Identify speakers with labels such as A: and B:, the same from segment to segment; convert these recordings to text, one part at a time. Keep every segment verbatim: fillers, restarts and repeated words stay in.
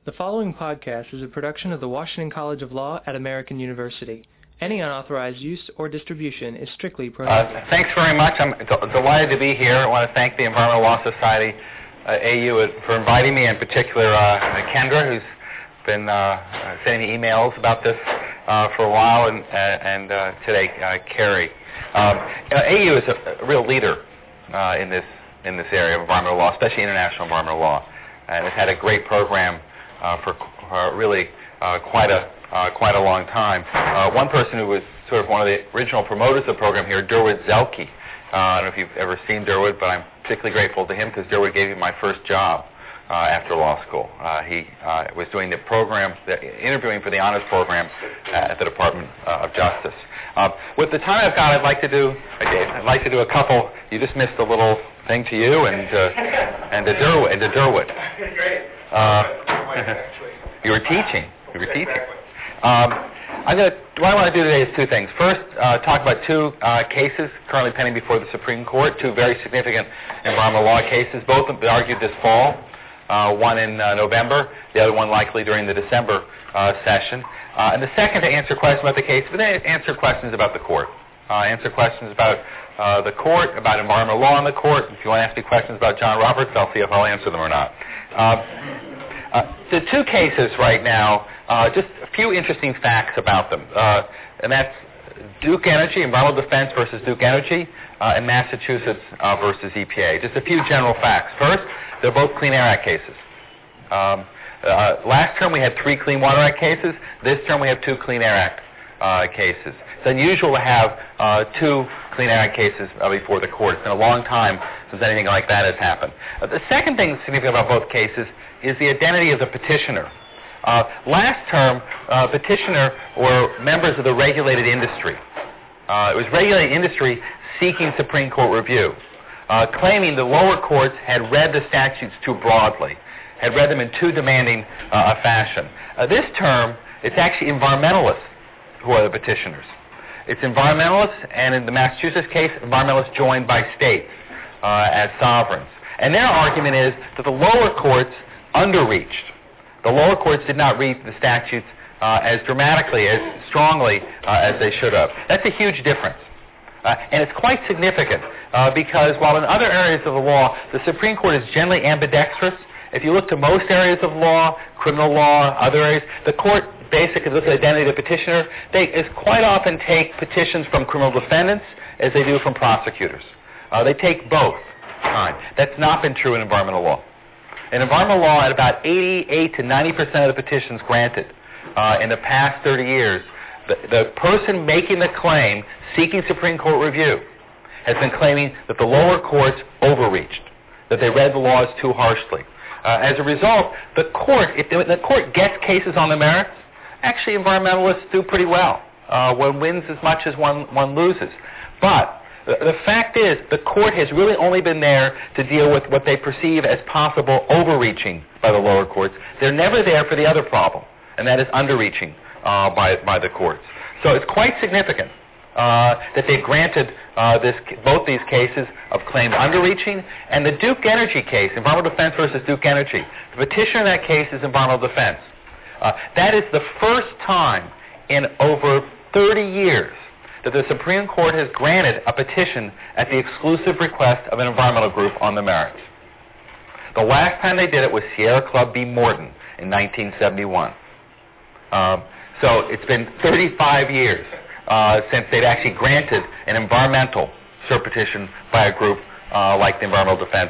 A: The following podcast is a production of the Washington College of Law at American University. Any unauthorized use or distribution is strictly prohibited.
B: Uh, thanks very much. I'm d- delighted to be here. I want to thank the Environmental Law Society, uh, A U, for inviting me, in particular uh, Kendra, who's been uh, sending me emails about this uh, for a while, and, uh, and uh, today, uh, Carrie. Um, A U is a, a real leader uh, in this in this area of environmental law, especially international environmental law, and it's had a great program uh, for uh, really uh, quite a uh, quite a long time. Uh, one person who was sort of one of the original promoters of the program here, Durward Zelke. Uh, I don't know if you've ever seen Durward, but I'm particularly grateful to him because Durward gave me my first job uh, after law school. Uh, he uh, was doing the program, the, interviewing for the honors program at the Department uh, of Justice. Uh, with the time I've got, I'd like to do, I'd like to do a couple. You just missed a little thing to you and uh, and to Durward. And to Durward.
C: Great.
B: Uh, you were teaching. You were teaching. Um, I'm going to. What I want to do today is two things. First, uh, talk about two uh, cases currently pending before the Supreme Court. Two very significant environmental law cases. Both of them argued this fall. Uh, one in uh, November. The other one likely during the December uh, session. Uh, and the second, to answer questions about the case, but then answer questions about the court. Uh, answer questions about uh, the court, about environmental law in the court. If you want to ask me questions about John Roberts, I'll see if I'll answer them or not. Uh, uh, the two cases right now, uh, just a few interesting facts about them. Uh, and that's Duke Energy, Environmental Defense versus Duke Energy, uh, and Massachusetts uh, versus E P A. Just a few general facts. First, they're both Clean Air Act cases. Um, uh, last term we had three Clean Water Act cases. This term we have two Clean Air Act uh, cases. It's unusual to have uh, two Clean Air Act cases uh, before the court. It's been a long time since anything like that has happened. Uh, the second thing that's significant about both cases is the identity of the petitioner. Uh, last term, uh, petitioner were members of the regulated industry. Uh, it was regulated industry seeking Supreme Court review, uh, claiming the lower courts had read the statutes too broadly, had read them in too demanding uh, a fashion. Uh, this term, it's actually environmentalists who are the petitioners. It's environmentalists, and in the Massachusetts case, environmentalists joined by states uh, as sovereigns. And their argument is that the lower courts underreached. The lower courts did not read the statutes uh, as dramatically, as strongly uh, as they should have. That's a huge difference. Uh, and it's quite significant uh, because while in other areas of the law, the Supreme Court is generally ambidextrous, if you look to most areas of law, criminal law, other areas, the court basically looks at the identity of the petitioner. They is quite often take petitions from criminal defendants as they do from prosecutors. Uh, they take both. Fine. That's not been true in environmental law. In environmental law, at about eighty-eight to ninety percent of the petitions granted uh, in the past thirty years, the, the person making the claim, seeking Supreme Court review, has been claiming that the lower courts overreached, that they read the laws too harshly. Uh, as a result, the court, if the court gets cases on the merits, actually environmentalists do pretty well. Uh, one wins as much as one, one loses. But the, the fact is, the court has really only been there to deal with what they perceive as possible overreaching by the lower courts. They're never there for the other problem, and that is underreaching uh, by, by the courts. So it's quite significant uh, that they've granted uh, this, both these cases of claimed underreaching, and the Duke Energy case, Environmental Defense versus Duke Energy. The petitioner in that case is Environmental Defense. Uh, that is the first time in over thirty years that the Supreme Court has granted a petition at the exclusive request of an environmental group on the merits. The last time they did it was Sierra Club v. Morton in nineteen seventy-one. Um, so it's been thirty-five years uh, since they'd actually granted an environmental cert petition by a group uh, like the Environmental Defense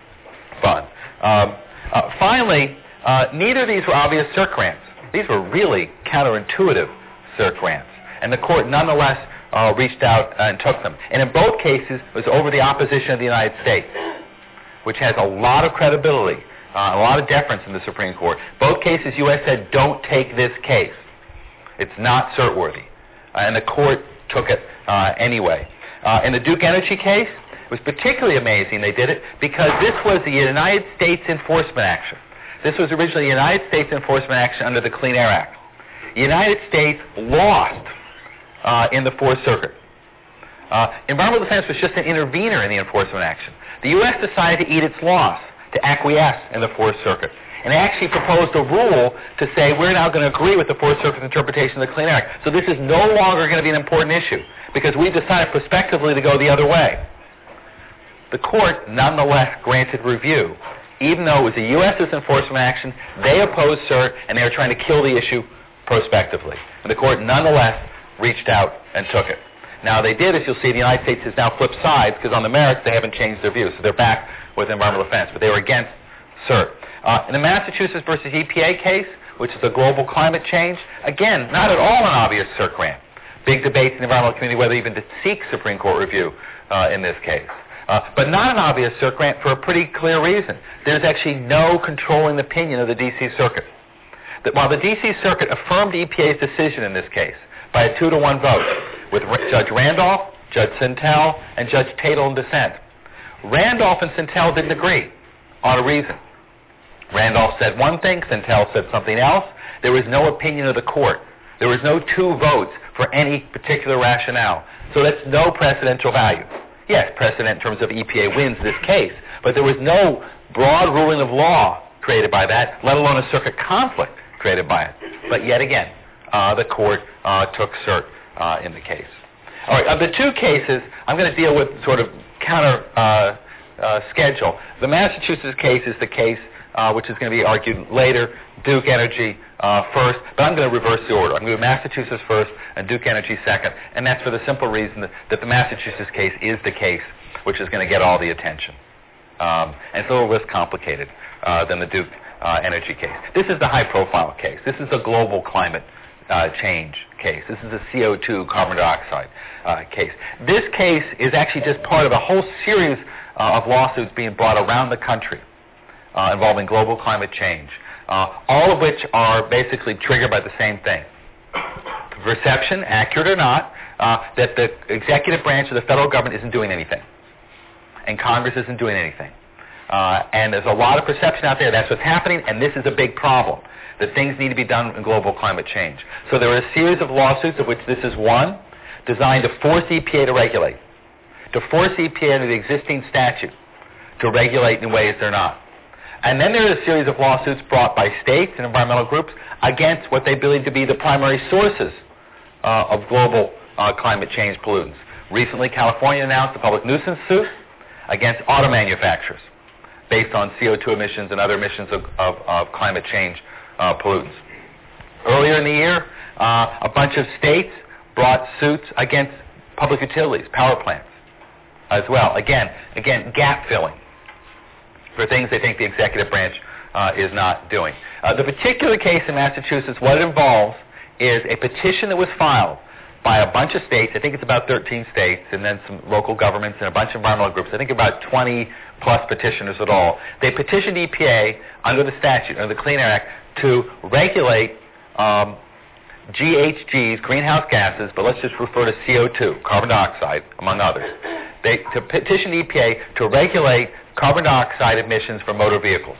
B: Fund. Um, uh, finally, Uh, neither of these were obvious cert grants. These were really counterintuitive cert grants. And the court nonetheless uh, reached out and took them. And in both cases, it was over the opposition of the United States, which has a lot of credibility, uh, a lot of deference in the Supreme Court. Both cases, U S said, don't take this case. It's not cert-worthy. Uh, and the court took it uh, anyway. Uh, in the Duke Energy case, it was particularly amazing they did it because this was the United States enforcement action. This was originally a United States enforcement action under the Clean Air Act. The United States lost uh, in the Fourth Circuit. Uh, Environmental Defense was just an intervener in the enforcement action. The U S decided to eat its loss, to acquiesce in the Fourth Circuit. and actually proposed a rule to say we're now going to agree with the Fourth Circuit's interpretation of the Clean Air Act. So this is no longer going to be an important issue because we decided prospectively to go the other way. The court nonetheless granted review. Even though it was a U S enforcement action, they opposed cert and they were trying to kill the issue prospectively. And the court nonetheless reached out and took it. Now they did, as you'll see, the United States has now flipped sides because on the merits they haven't changed their view. So they're back with environmental defense, but they were against cert. Uh, in the Massachusetts versus E P A case, which is a global climate change, again, not at all an obvious cert grant. Big debates in the environmental community whether even to seek Supreme Court review uh, in this case. Uh, but not an obvious cert grant for a pretty clear reason. There's actually no controlling opinion of the D C Circuit. That while the D C Circuit affirmed E P A's decision in this case by a two to one vote, with R- Judge Randolph, Judge Sintel, and Judge Tatel in dissent, Randolph and Sintel didn't agree on a reason. Randolph said one thing, Sintel said something else. There was no opinion of the court. There was no two votes for any particular rationale. So that's no precedential value. Yes, precedent in terms of E P A wins this case, but there was no broad ruling of law created by that, let alone a circuit conflict created by it. But yet again, uh, the court uh, took cert uh, in the case. All right, of the two cases, I'm going to deal with sort of counter uh, uh, schedule. The Massachusetts case is the case uh, which is going to be argued later, Duke Energy uh, first, but I'm going to reverse the order. I'm going to do Massachusetts first and Duke Energy second, and that's for the simple reason that, that the Massachusetts case is the case which is going to get all the attention. Um, and it's a little less complicated uh, than the Duke uh, Energy case. This is the high-profile case. This is a global climate uh, change case. This is a C O two, carbon dioxide uh, case. This case is actually just part of a whole series uh, of lawsuits being brought around the country uh, involving global climate change, uh, all of which are basically triggered by the same thing. The perception, accurate or not, uh, that the executive branch of the federal government isn't doing anything, and Congress isn't doing anything. Uh, and there's a lot of perception out there that's what's happening, and this is a big problem, that things need to be done in global climate change. So there are a series of lawsuits, of which this is one, designed to force E P A to regulate, to force E P A under the existing statute to regulate in ways they're not. And then there are a series of lawsuits brought by states and environmental groups against what they believe to be the primary sources uh, of global uh, climate change pollutants. Recently, California announced a public nuisance suit against auto manufacturers based on C O two emissions and other emissions of, of, of climate change uh, pollutants. Earlier in the year, uh, a bunch of states brought suits against public utilities, power plants, as well. Again, again, gap filling for things they think the executive branch uh, is not doing. Uh, the particular case in Massachusetts, what it involves is a petition that was filed by a bunch of states. I think it's about thirteen states, and then some local governments and a bunch of environmental groups. I think about twenty plus petitioners at all. They petitioned E P A under the statute, under the Clean Air Act, to regulate um, G H Gs, greenhouse gases, but let's just refer to C O two, carbon dioxide, among others. They to petition E P A to regulate carbon dioxide emissions from motor vehicles.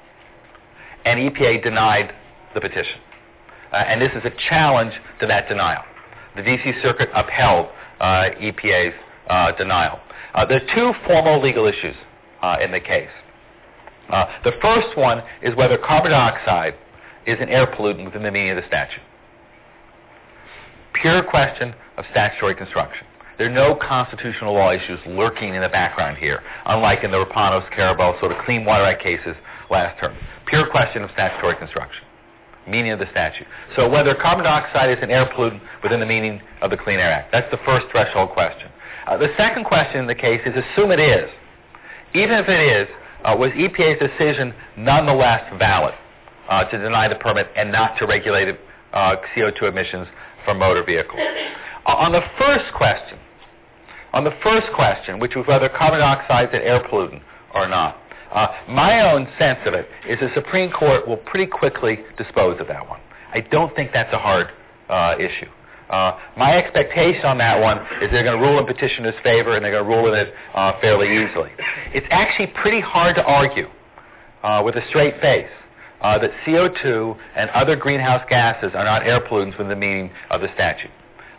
B: And E P A denied the petition. Uh, and this is a challenge to that denial. The D C Circuit upheld uh, E P A's uh, denial. Uh, there are two formal legal issues uh, in the case. Uh, the first one is whether carbon dioxide is an air pollutant within the meaning of the statute. Pure question of statutory construction. There are no constitutional law issues lurking in the background here, unlike in the Rapanos, Carabel, sort of Clean Water Act cases last term. Pure question of statutory construction, meaning of the statute. So whether carbon dioxide is an air pollutant within the meaning of the Clean Air Act. That's the first threshold question. Uh, the second question in the case is assume it is. Even if it is, uh, was E P A's decision nonetheless valid uh, to deny the permit and not to regulate uh, C O two emissions from motor vehicles? Uh, on the first question, on the first question, which was whether carbon dioxide is an air pollutant or not, Uh, my own sense of it is the Supreme Court will pretty quickly dispose of that one. I don't think that's a hard uh, issue. Uh, my expectation on that one is they're going to rule in petitioner's favor and they're going to rule in it uh, fairly easily. It's actually pretty hard to argue uh, with a straight face uh, that C O two and other greenhouse gases are not air pollutants within the meaning of the statute.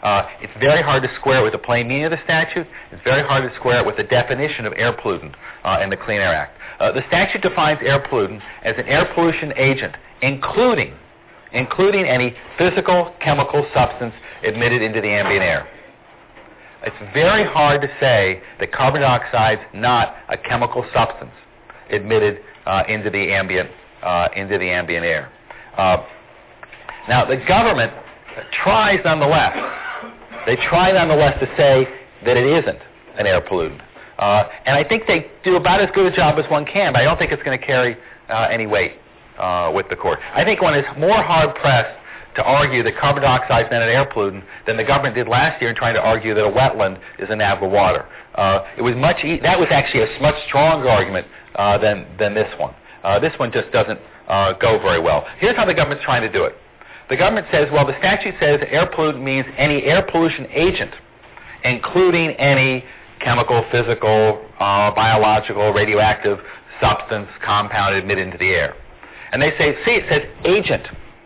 B: Uh, it's very hard to square it with the plain meaning of the statute. It's very hard to square it with the definition of air pollutant uh, in the Clean Air Act. Uh, the statute defines air pollutant as an air pollution agent, including, including any physical, chemical substance admitted into the ambient air. It's very hard to say that carbon dioxide is not a chemical substance admitted uh, into the ambient uh, into the ambient air. Uh, now, the government tries nonetheless. They try nonetheless to say that it isn't an air pollutant, uh, and I think they do about as good a job as one can. But I don't think it's going to carry uh, any weight uh, with the court. I think one is more hard pressed to argue that carbon dioxide is not an air pollutant than the government did last year in trying to argue that a wetland is a navigable water. Uh, it was much e- that was actually a much stronger argument uh, than than this one. Uh, this one just doesn't uh, go very well. Here's how the government's trying to do it. The government says, well, the statute says air pollutant means any air pollution agent, including any chemical, physical, uh, biological, radioactive substance, compound admitted into the air. And they say, see, it says agent.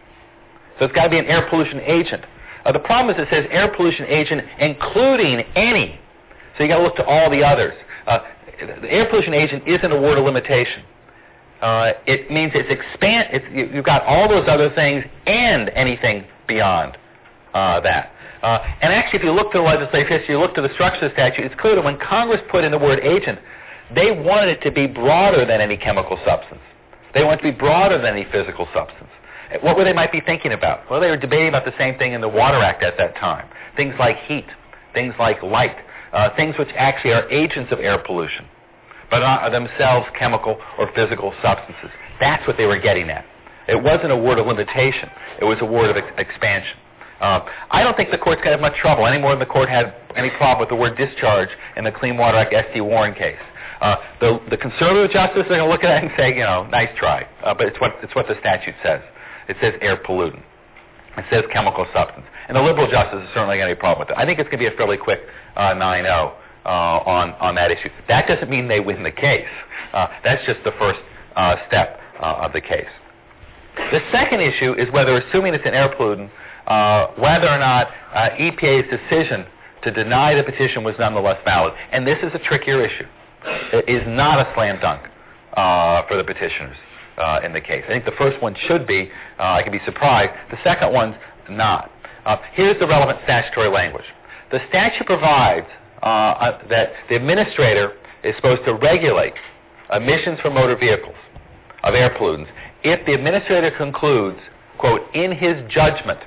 B: So it's got to be an air pollution agent. Uh, the problem is it says air pollution agent including any. So you got to look to all the others. Uh, the air pollution agent isn't a word of limitation. Uh, it means it's expand. It's, you, you've got all those other things and anything beyond uh, that. Uh, and actually, if you look to the legislative history, you look to the structure of the statute, it's clear that when Congress put in the word agent, they wanted it to be broader than any chemical substance. They wanted it to be broader than any physical substance. What were they might be thinking about? Well, they were debating about the same thing in the Water Act at that time. Things like heat, things like light, uh, things which actually are agents of air pollution, but are themselves chemical or physical substances. That's what they were getting at. It wasn't a word of limitation. It was a word of ex- expansion. Uh, I don't think the court's going to have much trouble, any more than the court had any problem with the word discharge in the Clean Water Act S T Warren case. Uh, the, the conservative justices are going to look at that and say, you know, nice try. Uh, but it's what, it's what the statute says. It says air pollutant. It says chemical substance. And the liberal justices are certainly going to have a problem with it. I think it's going to be a fairly quick uh, nine oh. Uh, on, on that issue. That doesn't mean they win the case. Uh, that's just the first uh, step uh, of the case. The second issue is whether, assuming it's an air pollutant, uh, whether or not uh, E P A's decision to deny the petition was nonetheless valid. And this is a trickier issue. It is not a slam dunk uh, for the petitioners uh, in the case. I think the first one should be. Uh, I can be surprised. The second one's not. Uh, here's the relevant statutory language. The statute provides Uh, that the administrator is supposed to regulate emissions from motor vehicles of air pollutants if the administrator concludes, quote, in his judgment,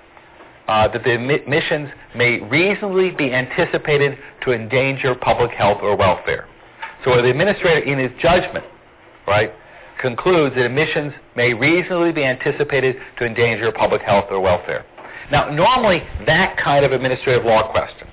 B: uh, that the emissions may reasonably be anticipated to endanger public health or welfare. So the administrator, in his judgment, right, concludes that emissions may reasonably be anticipated to endanger public health or welfare. Now, normally, that kind of administrative law question,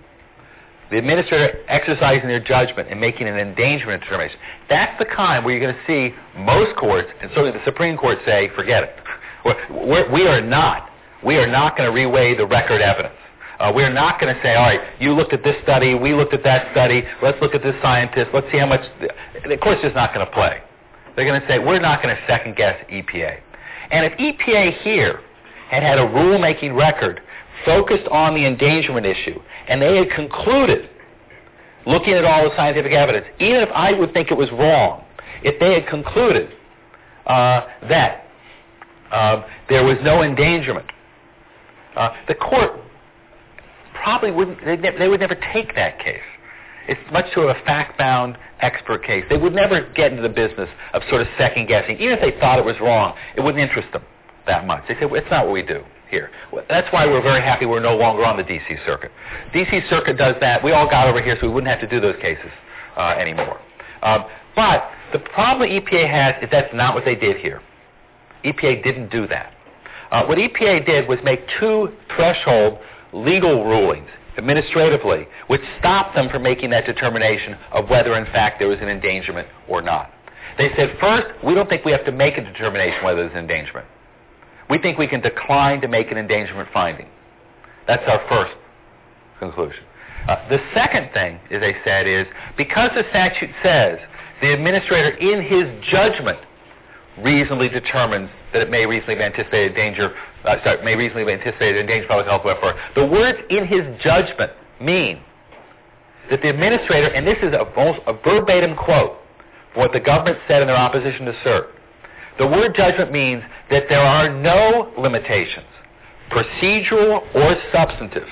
B: the administrator exercising their judgment and making an endangerment determination, that's the kind where you're going to see most courts, and certainly the Supreme Court, say, forget it. We're, we're, we are not. We are not going to reweigh the record evidence. Uh, we're not going to say, all right, you looked at this study, we looked at that study, let's look at this scientist, let's see how much. The court's just not going to play. They're going to say, we're not going to second-guess E P A. And if E P A here had had a rulemaking record focused on the endangerment issue, and they had concluded, looking at all the scientific evidence, even if I would think it was wrong, if they had concluded uh, that uh, there was no endangerment, uh, the court probably wouldn't, ne- they would never take that case. It's much too of a fact-bound expert case. They would never get into the business of sort of second-guessing. Even if they thought it was wrong, it wouldn't interest them that much. They say, well, it's not what we do here. That's why we're very happy we're no longer on the D C Circuit. D C Circuit does that. We all got over here so we wouldn't have to do those cases uh, anymore. Um, but the problem E P A has is that's not what they did here. E P A didn't do that. Uh, what E P A did was make two threshold legal rulings administratively, which stopped them from making that determination of whether in fact there was an endangerment or not. They said, first, we don't think we have to make a determination whether there's an endangerment. We think we can decline to make an endangerment finding. That's our first conclusion. Uh, the second thing, as they said, is because the statute says the administrator in his judgment reasonably determines that it may reasonably be anticipated danger, uh, sorry, may reasonably be anticipated endanger public health, welfare. The words "in his judgment" mean that the administrator, and this is a, a verbatim quote from what the government said in their opposition to cert, the word judgment means that there are no limitations, procedural or substantive,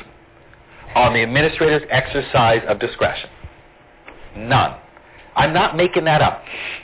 B: on the administrator's exercise of discretion. None. I'm not making that up.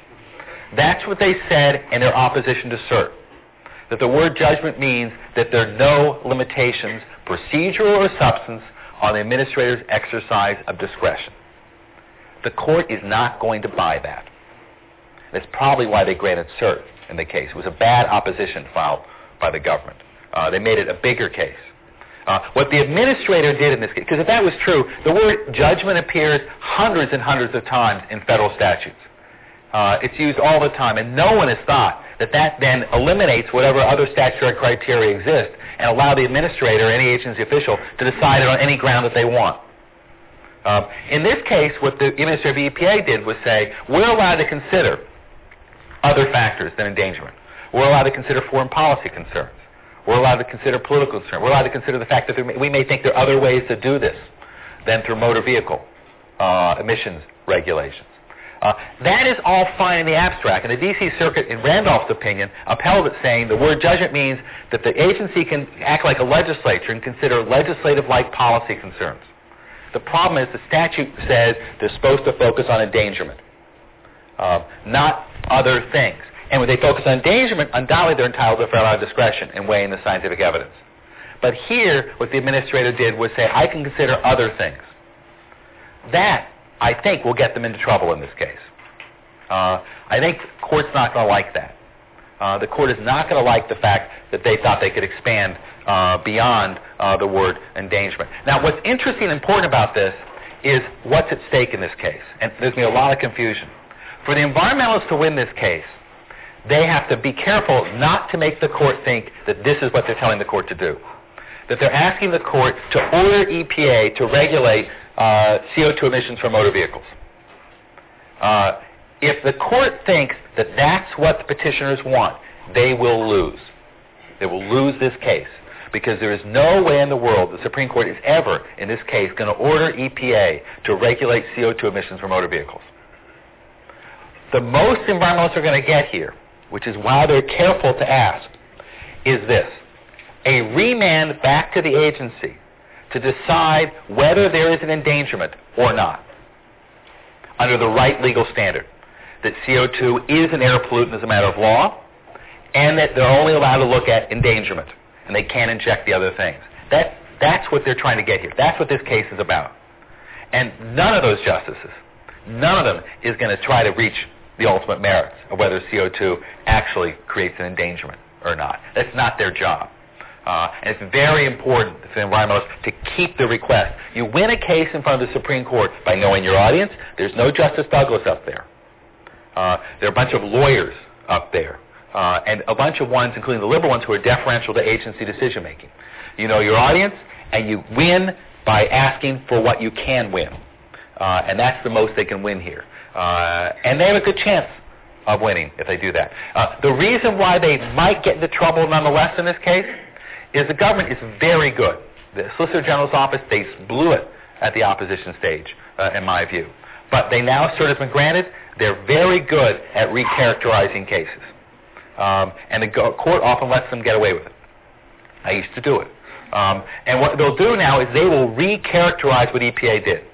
B: That's what they said in their opposition to cert, that the word judgment means that there are no limitations, procedural or substance, on the administrator's exercise of discretion. The court is not going to buy that. That's probably why they granted cert in the case. It was a bad opposition filed by the government. Uh, they made it a bigger case. Uh, what the administrator did in this case, because if that was true, the word judgment appears hundreds and hundreds of times in federal statutes. Uh, it's used all the time, and no one has thought that that then eliminates whatever other statutory criteria exist and allow the administrator or any agency official to decide it on any ground that they want. Um, in this case, what the administrator of the E P A did was say, we're allowed to consider other factors than endangerment. We're allowed to consider foreign policy concerns. We're allowed to consider political concerns. We're allowed to consider the fact that there may, we may think there are other ways to do this than through motor vehicle uh, emissions regulations. Uh, that is all fine in the abstract, and the D C Circuit, in Randolph's opinion, upheld it, saying the word judgment means that the agency can act like a legislature and consider legislative-like policy concerns. The problem is the statute says they're supposed to focus on endangerment, uh, not other things. And when they focus on endangerment, undoubtedly they're entitled to a fair amount of discretion in weighing the scientific evidence. But here, what the administrator did was say, I can consider other things. That, I think, will get them into trouble in this case. Uh, I think the court's not going to like that. Uh, the court is not going to like the fact that they thought they could expand uh, beyond uh, the word endangerment. Now, what's interesting and important about this is what's at stake in this case. And there's going to be a lot of confusion. For the environmentalists to win this case, they have to be careful not to make the court think that this is what they're telling the court to do. That they're asking the court to order E P A to regulate uh, C O two emissions from motor vehicles. Uh, if the court thinks that that's what the petitioners want, they will lose. They will lose this case, because there is no way in the world the Supreme Court is ever, in this case, going to order E P A to regulate C O two emissions from motor vehicles. The most environmentalists are going to get here, which is why they're careful to ask, is this: a remand back to the agency to decide whether there is an endangerment or not, under the right legal standard, that C O two is an air pollutant as a matter of law, and that they're only allowed to look at endangerment, and they can't inject the other things. That, that's what they're trying to get here. That's what this case is about. And none of those justices, none of them is going to try to reach the ultimate merits of whether C O two actually creates an endangerment or not. That's not their job. Uh, and it's very important for the environmentalists to keep the request. You win a case in front of the Supreme Court by knowing your audience. There's no Justice Douglas up there. Uh, there are a bunch of lawyers up there, uh, and a bunch of ones, including the liberal ones, who are deferential to agency decision-making. You know your audience, and you win by asking for what you can win. Uh, and that's the most they can win here. Uh, and they have a good chance of winning if they do that. Uh, the reason why they might get into trouble nonetheless in this case is the government is very good. The Solicitor General's office, they blew it at the opposition stage, uh, in my view. But they now, cert has been granted, they're very good at recharacterizing cases. Um, and the go- court often lets them get away with it. I used to do it. Um, and what they'll do now is they will recharacterize what E P A did.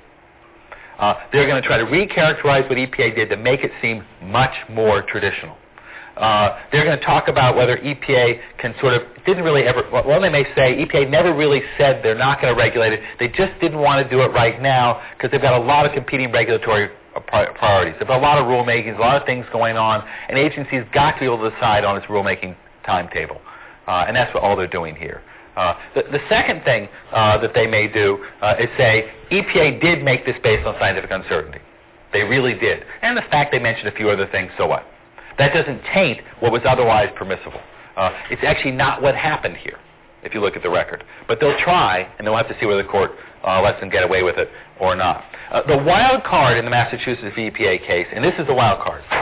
B: Uh, they're going to try to recharacterize what E P A did to make it seem much more traditional. Uh, they're going to talk about whether E P A can sort of, didn't really ever, well, they may say E P A never really said they're not going to regulate it. They just didn't want to do it right now because they've got a lot of competing regulatory priorities. They've got a lot of rulemaking, a lot of things going on, and agencies got to be able to decide on its rulemaking timetable. Uh, and that's what all they're doing here. Uh, the, the second thing uh, that they may do uh, is say E P A did make this based on scientific uncertainty. They really did. And the fact they mentioned a few other things, so what? That doesn't taint what was otherwise permissible. Uh, it's actually not what happened here, if you look at the record. But they'll try, and they'll have to see whether the court uh, lets them get away with it or not. Uh, the wild card in the Massachusetts v. E P A case, and this is the wild card,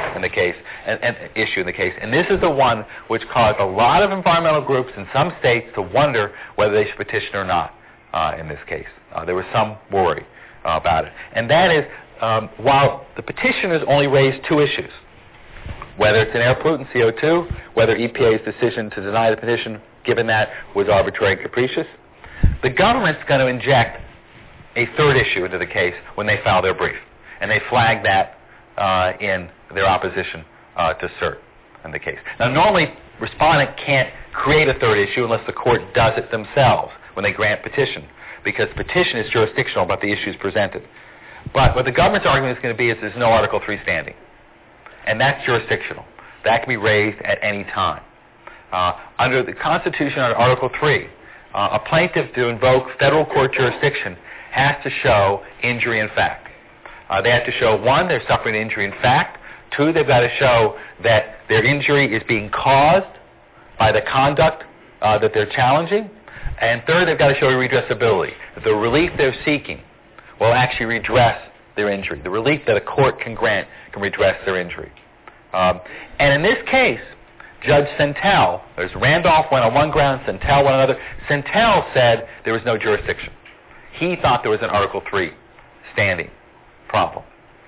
B: in the case, and, and issue in the case. And this is the one which caused a lot of environmental groups in some states to wonder whether they should petition or not uh, in this case. Uh, there was some worry uh, about it. And that is, um, while the petitioners only raised two issues, whether it's an air pollutant, C O two, whether E P A's decision to deny the petition, given that, was arbitrary and capricious, the government's going to inject a third issue into the case when they file their brief. And they flag that uh, in their opposition uh, to cert in the case. Now, normally, respondent can't create a third issue unless the court does it themselves when they grant petition, because petition is jurisdictional about the issues presented. But what the government's argument is going to be is there's no Article three standing. And that's jurisdictional. That can be raised at any time. Uh, under the Constitution, under Article three, uh, a plaintiff to invoke federal court jurisdiction has to show injury in fact. Uh, they have to show, one, they're suffering injury in fact. Two, they've got to show that their injury is being caused by the conduct uh, that they're challenging. And third, they've got to show redressability, that the relief they're seeking will actually redress their injury. The relief that a court can grant can redress their injury. Um, and in this case, Judge Sentelle, there's Randolph went on one ground, Sentelle went on another. Sentelle said there was no jurisdiction. He thought there was an Article three standing problem.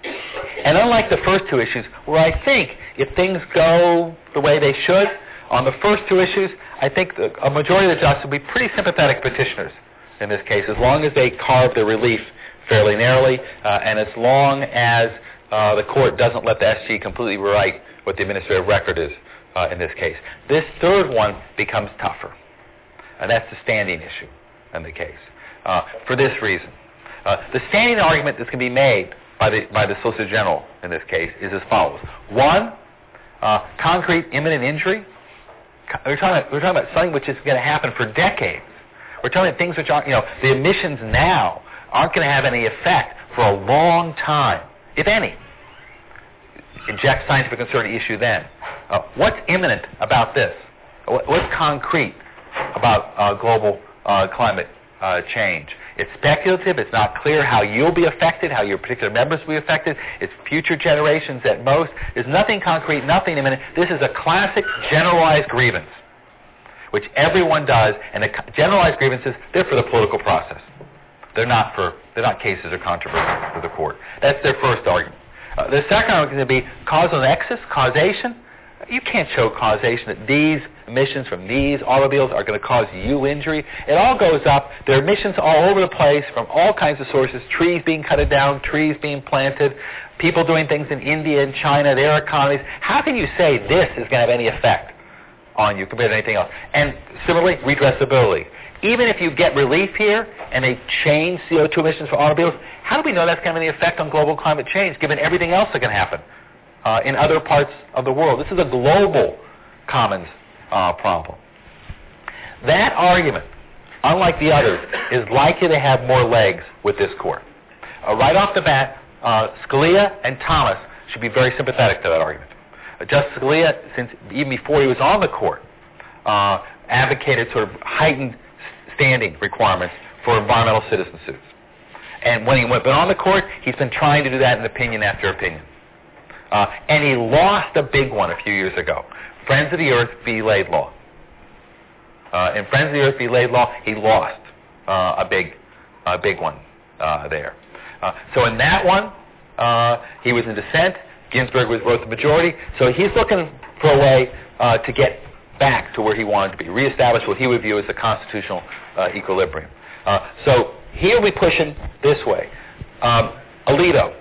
B: And unlike the first two issues, where I think if things go the way they should, on the first two issues, I think the, a majority of the justices will be pretty sympathetic petitioners in this case, as long as they carve their relief fairly narrowly, uh, and as long as uh, the court doesn't let the S G completely rewrite what the administrative record is uh, in this case. This third one becomes tougher, and that's the standing issue in the case. Uh, for this reason, uh, the standing argument that's going to be made by the by the Solicitor General in this case is as follows: one, uh, concrete imminent injury. We're talking about, we're talking about something which is going to happen for decades. We're talking about things which aren't, you know, the emissions now aren't going to have any effect for a long time, if any. Inject scientific concern issue then. Uh, what's imminent about this? What's concrete about uh, global uh, climate uh, change? It's speculative. It's not clear how you'll be affected, how your particular members will be affected. It's future generations at most. There's nothing concrete, nothing imminent. This is a classic generalized grievance, which everyone does, and the generalized grievances, they're for the political process. They're not for, they're not cases or controversies for the court. That's their first argument. Uh, the second argument is going to be causal nexus, causation. You can't show causation that these emissions from these automobiles are going to cause you injury. It all goes up. There are emissions all over the place from all kinds of sources, trees being cut down, trees being planted, people doing things in India and China, their economies. How can you say this is going to have any effect on you compared to anything else? And similarly, redressability. Even if you get relief here and they change C O two emissions for automobiles, how do we know that's going to have any effect on global climate change given everything else that can happen uh, in other parts of the world? This is a global commons uh, problem. That argument, unlike the others, is likely to have more legs with this court. Uh, right off the bat, uh, Scalia and Thomas should be very sympathetic to that argument. Uh, Justice Scalia, since even before he was on the court, uh, advocated sort of heightened standing requirements for environmental citizen suits. And when he went on the court, he's been trying to do that in opinion after opinion. Uh, and he lost a big one a few years ago. Friends of the Earth v. Laidlaw. Uh, in Friends of the Earth v. Laidlaw, he lost uh, a big a big one uh, there. Uh, so in that one, uh, he was in dissent. Ginsburg was wrote the majority. So he's looking for a way uh, to get back to where he wanted to be, reestablish what he would view as the constitutional uh, equilibrium. Uh, so here we're pushing this way. Um, Alito.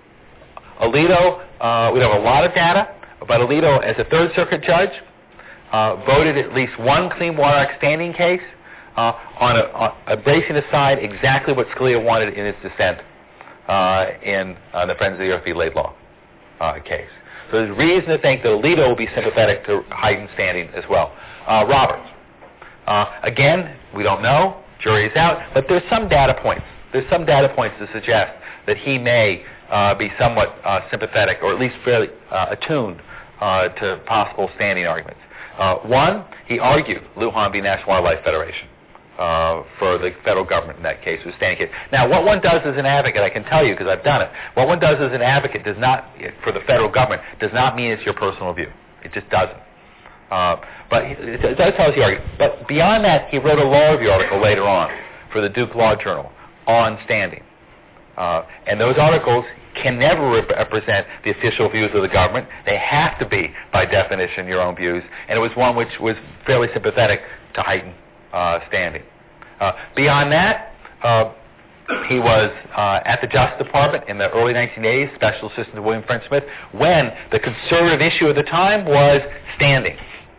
B: Alito, uh, we have a lot of data, but Alito, as a Third Circuit judge, uh, voted at least one Clean Water Act standing case uh, on, a, on a bracing aside exactly what Scalia wanted in his dissent uh, in uh, the Friends of the Earth v. Laidlaw uh, case. So there's reason to think that Alito will be sympathetic to heightened standing as well. Uh, Roberts. Uh, again, we don't know. Jury is out. But there's some data points. There's some data points to suggest that he may uh, be somewhat uh, sympathetic, or at least fairly uh, attuned uh, to possible standing arguments. Uh, one, he argued Lujan v. National Wildlife Federation uh, for the federal government in that case. It was a standing case. Now, what one does as an advocate, I can tell you because I've done it, what one does as an advocate does not, for the federal government, does not mean it's your personal view. It just doesn't. Uh, but it, it does tell us the argument. But beyond that, he wrote a law review article later on for the Duke Law Journal on standing. Uh, and those articles can never rep- represent the official views of the government. They have to be, by definition, your own views. And it was one which was fairly sympathetic to heighten uh, standing. Uh, beyond that, uh, he was uh, at the Justice Department in the early nineteen eighties, Special Assistant to William French Smith, when the conservative issue at the time was standing.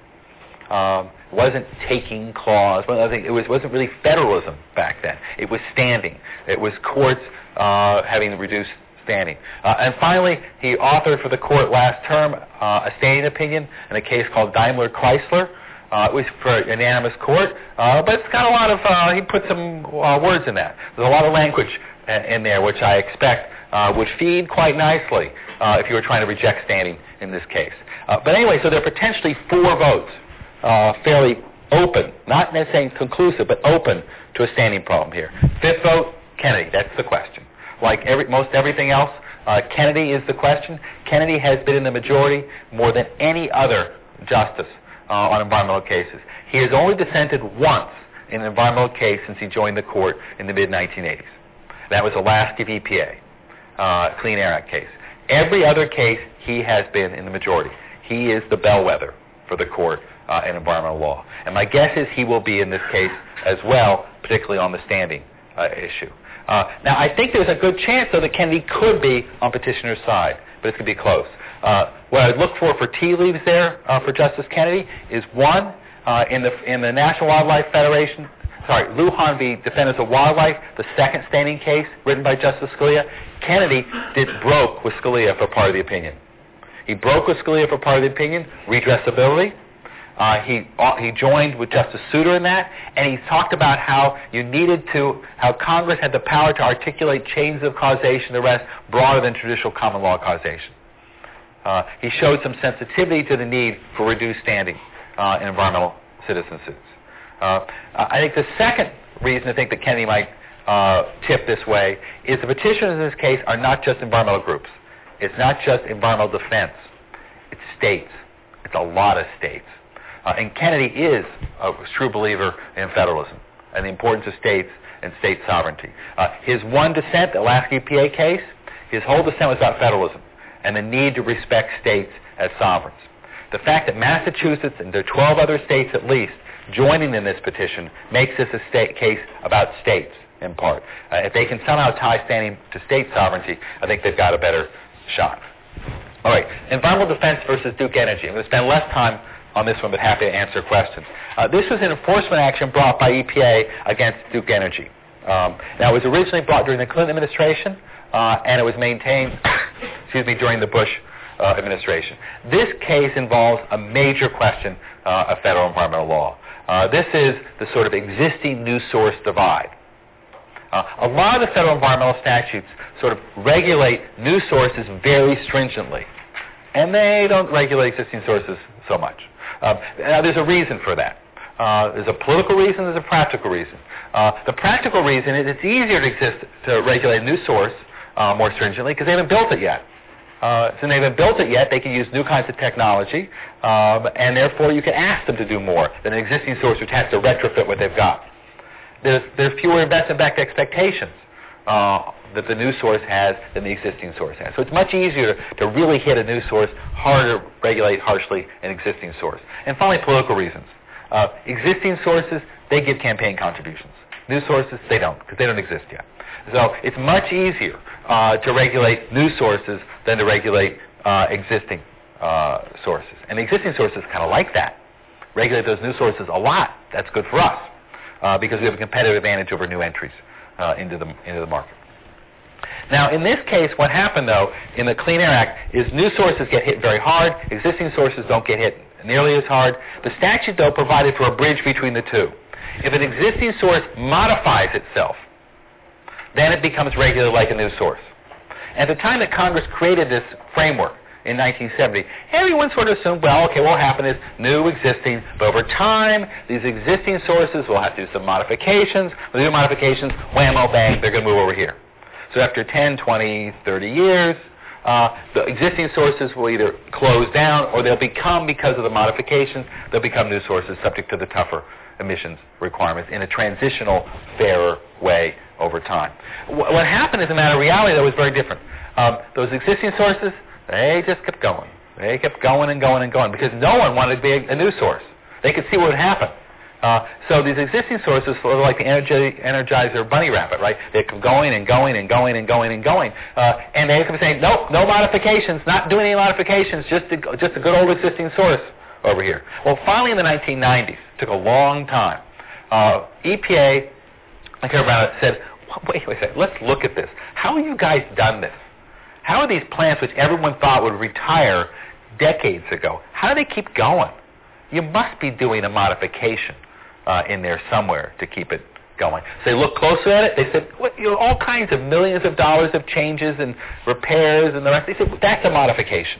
B: Um, it wasn't taking clause. Well, I think it was, wasn't really federalism back then. It was standing. It was courts uh, having reduced standing. Uh, and finally, he authored for the court last term uh, a standing opinion in a case called Daimler-Chrysler. Uh, it was for a unanimous court, uh, but it's got a lot of, uh, he put some uh, words in that. There's a lot of language uh, in there, which I expect uh, would feed quite nicely uh, if you were trying to reject standing in this case. Uh, but anyway, so there are potentially four votes, uh, fairly open, not necessarily conclusive, but open to a standing problem here. Fifth vote, Kennedy. That's the question. Like every, most everything else, uh, Kennedy is the question. Kennedy has been in the majority more than any other justice uh, on environmental cases. He has only dissented once in an environmental case since he joined the court in the mid nineteen eighties. That was Alaska E P A, uh, Clean Air Act case. Every other case, he has been in the majority. He is the bellwether for the court uh, in environmental law. And my guess is he will be in this case as well, particularly on the standing uh, issue. Uh, now, I think there's a good chance, though, that Kennedy could be on petitioner's side, but it's going to be close. Uh, what I'd look for for tea leaves there uh, for Justice Kennedy is, one, uh, in the in the National Wildlife Federation, sorry, Lujan v. Defenders of Wildlife, the second standing case written by Justice Scalia, Kennedy did broke with Scalia for part of the opinion. He broke with Scalia for part of the opinion, redressability. Uh, he uh, he joined with Justice Souter in that, and he talked about how you needed to, how Congress had the power to articulate chains of causation, the rest, broader than traditional common law causation. Uh, he showed some sensitivity to the need for reduced standing uh, in environmental citizen suits. Uh, I think the second reason to think that Kennedy might uh, tip this way is the petitioners in this case are not just environmental groups. It's not just environmental defense. It's states. It's a lot of states. Uh, and Kennedy is a true believer in federalism and the importance of states and state sovereignty. Uh, his one dissent, the Alaska E P A case, his whole dissent was about federalism and the need to respect states as sovereigns. The fact that Massachusetts and there are twelve other states at least joining in this petition makes this a state case about states in part. Uh, if they can somehow tie standing to state sovereignty, I think they've got a better shot. All right, environmental defense versus Duke Energy. I'm going to spend less time on this one, but happy to answer questions. Uh, this was an enforcement action brought by E P A against Duke Energy. Um, now, it was originally brought during the Clinton administration, uh, and it was maintained, excuse me, during the Bush uh, administration. This case involves a major question uh, of federal environmental law. Uh, this is the sort of existing new source divide. Uh, a lot of the federal environmental statutes sort of regulate new sources very stringently, and they don't regulate existing sources so much. Uh, now, there's a reason for that. Uh, there's a political reason, there's a practical reason. Uh, the practical reason is it's easier to exist to regulate a new source uh, more stringently because they haven't built it yet. Uh, since they haven't built it yet, they can use new kinds of technology, um, and therefore you can ask them to do more than an existing source which has to retrofit what they've got. There's, there's fewer investment-backed expectations uh, that the new source has than the existing source has. So it's much easier to, to really hit a new source, harder to regulate harshly an existing source. And finally, political reasons. Uh, existing sources, they give campaign contributions. New sources, they don't, because they don't exist yet. So it's much easier uh, to regulate new sources than to regulate uh, existing uh, sources. And the existing sources kind of like that. Regulate those new sources a lot. That's good for us uh, because we have a competitive advantage over new entries uh, into the into the market. Now, in this case, what happened, though, in the Clean Air Act is new sources get hit very hard. Existing sources don't get hit nearly as hard. The statute, though, provided for a bridge between the two. If an existing source modifies itself, then it becomes regulated like a new source. At the time that Congress created this framework in nineteen seventy, everyone sort of assumed, well, okay, what will happen is new, existing, but over time, these existing sources will have to do some modifications. When they do modifications, whammo, bang, they're going to move over here. So after ten, twenty, thirty years, uh, the existing sources will either close down or they'll become, because of the modifications, they'll become new sources subject to the tougher emissions requirements in a transitional, fairer way over time. W- what happened as a matter of reality, though, was very different. Um, those existing sources, they just kept going. They kept going and going and going because no one wanted to be a, a new source. They could see what would happen. Uh, so these existing sources were like the energy, Energizer bunny rabbit, right? They kept going and going and going and going and going. Uh, and they kept saying, nope, no modifications, not doing any modifications, just a, just a good old existing source over here. Well, finally in the nineteen nineties, took a long time, uh, E P A, I care about it, said, wait, wait a second, let's look at this. How have you guys done this? How are these plants, which everyone thought would retire decades ago, how do they keep going? You must be doing a modification uh, in there somewhere to keep it going. So they looked closer at it. They said, what, you know, all kinds of millions of dollars of changes and repairs and the rest. They said, that's a modification.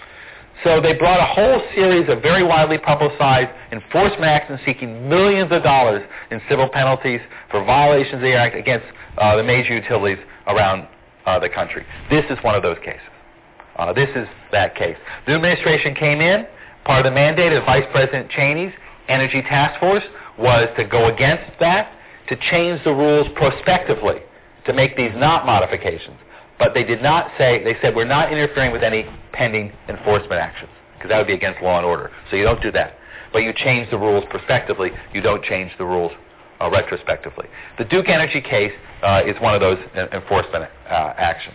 B: So they brought a whole series of very widely publicized enforcement actions seeking millions of dollars in civil penalties for violations of the Act against uh, the major utilities around uh, the country. This is one of those cases. Uh, this is that case. The administration came in. Part of the mandate of Vice President Cheney's Energy Task Force was to go against that, to change the rules prospectively, to make these not modifications. But they did not say, they said, we're not interfering with any pending enforcement actions, because that would be against law and order. So you don't do that. But you change the rules prospectively. You don't change the rules uh, retrospectively. The Duke Energy case uh, is one of those uh, enforcement uh, actions.